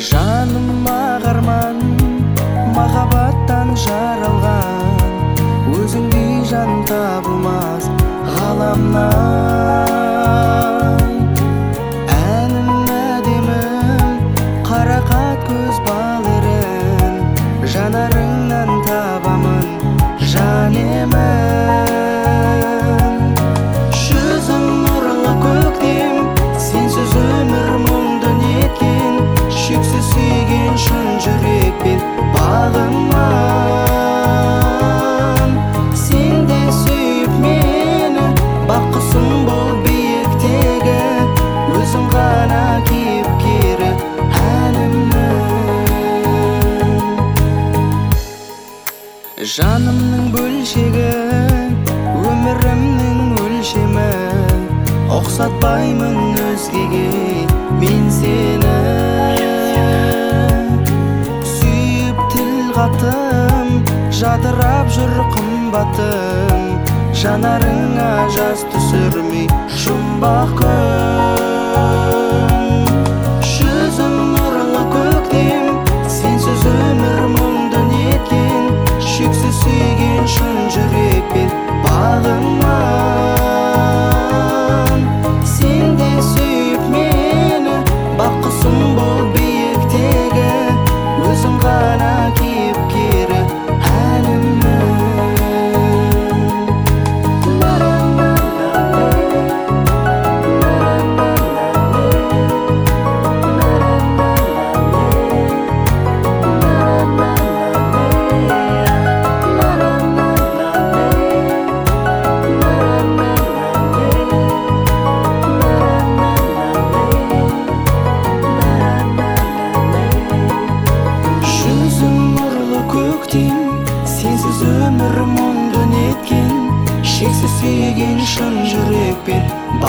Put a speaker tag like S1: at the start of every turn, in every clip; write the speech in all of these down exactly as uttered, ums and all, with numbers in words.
S1: Жаным ағарман, махаббаттан жаралған, өзіңдей жан табылмас ғаламнан. Әнім әдемім, қарақат көз балырын, жанарыңнан табамын жан емін. Жүзің нұрлы көктем, сенсіз өмір мұңды неткен, шексіз сүйген шын жүрекпен бағынман. Сен де сүйіп мені, бақ құсым бол биіктегі, өзің ғана кейіпкері әнімнің. Жанымның бөлшегі, өмірімнің өлшемі, ұқсатпаймын өзгеге мен сені. Сүйіп тіл қатым, жадырап жүр қымбатым, жанарыңа жас түсірмей жұмбақ күн. Жүзің нұрлы көктем, сенсіз өмір мұңды неткен, шексіз сүйген шын жүрекпен бағынман. Сен де сүйіп мені, бақ құсым бол биіктегі, өзің ғана кейіпкері әнімнің. Сенсіз өмір мұңды неткен, шексіз сүйген шын жүрекпен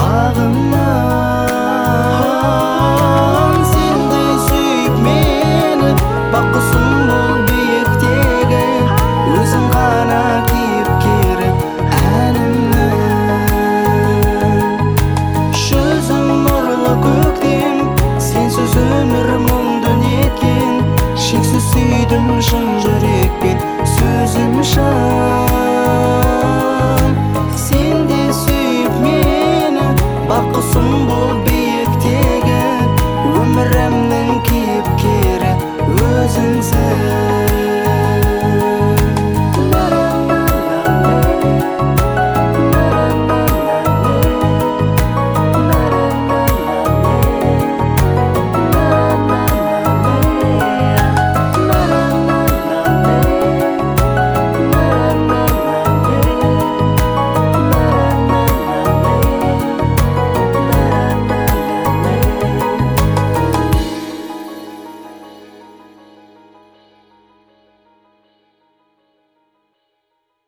S1: бағынман. Сен де сүйіп мені, бақ құсым бол биіктегі, өзің ғана кейіпкері әнімнің. Жүзің нұрлы көктем, сенсіз өмір мұңды неткен, шексіз сүйдім шын жүрекпен, сөзім шын.